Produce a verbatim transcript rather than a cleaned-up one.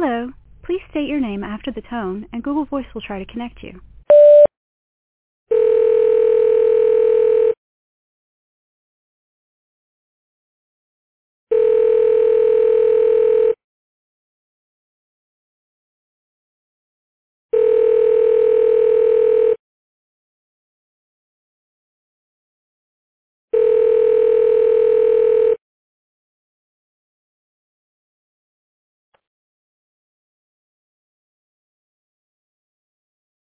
Hello. Please state your name after the tone, and Google Voice will try to connect you.